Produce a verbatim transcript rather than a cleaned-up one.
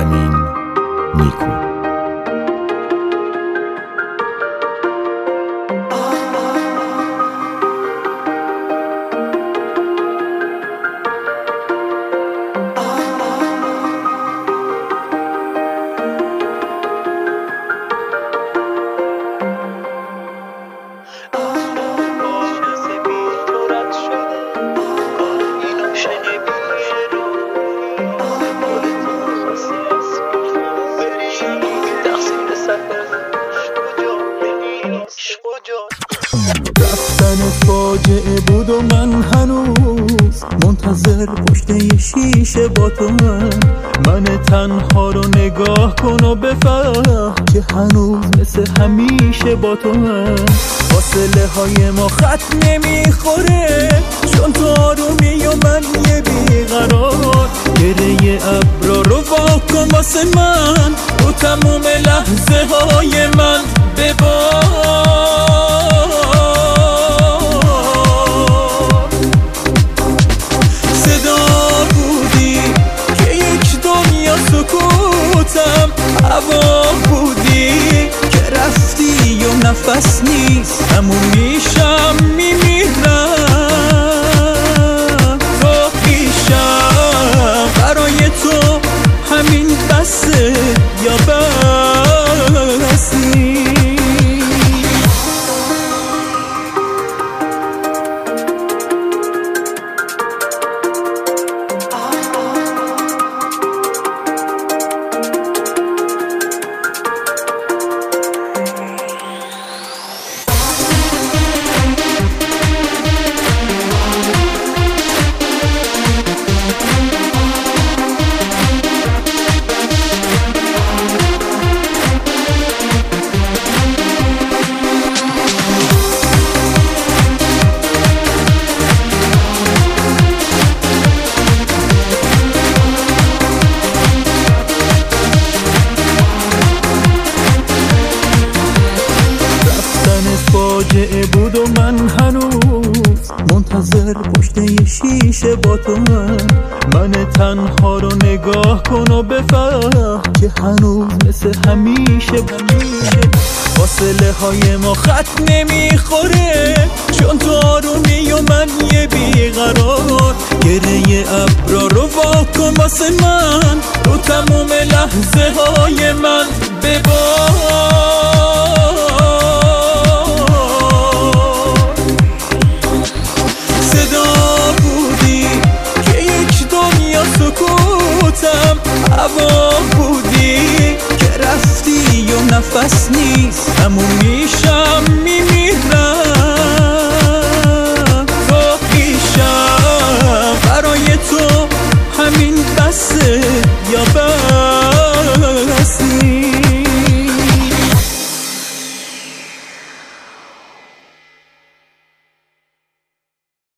امین نیکو. رفتن فاجعه بود و من هنوز منتظر پشت یه شیشه با تو. من من تنها رو نگاه کن و بفهم که هنوز مثل همیشه با تو. من فاصله های ما خط نمیخوره چون تو آرومی و من یه بیقرار. گریه ابرا رو واکن واسه من تو تموم لحظه های من ببار. سکوتم هوا بودی که رفتی و نفس نیست همون میشم میمیرم. تو پیشم برای تو همین بسه یا بس نیست. فاجعه بود و من هنوز منتظر پشت یه شیشه با تو. من من تنها رو نگاه کن و بفهم که هنوز مثل همیشه همیشه فاصله های ما خط نمیخوره چون تو آرومی و من یه بیقرار. گریه ابرا رو واکن واسه من تو تموم لحظه های من ببار. سکوتم هوا بودی که رفتی و نفس نیست همون میشم میمیرم.